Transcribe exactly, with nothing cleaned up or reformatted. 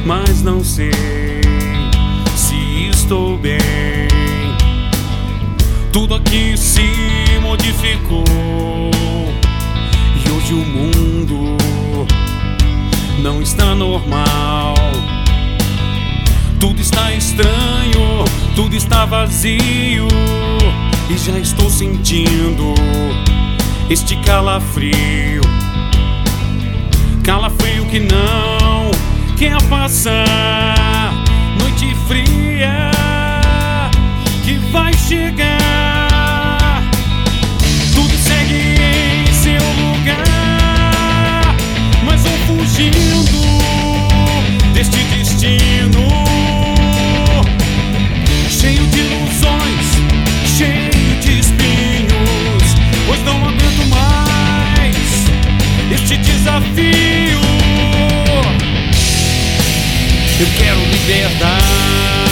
mas não sei se estou bem. Tudo aqui se modificou e hoje o mundo não está normal. Tudo está estranho, tudo está vazio e já estou sentindo este calafrio. Calafrio que não quer passar. Noite fria que vai chegar. Tudo segue em seu lugar, mas vou fugindo deste destino, cheio de ilusões, cheio de espinhos, pois não aguento mais este desafio. Eu quero liberdade.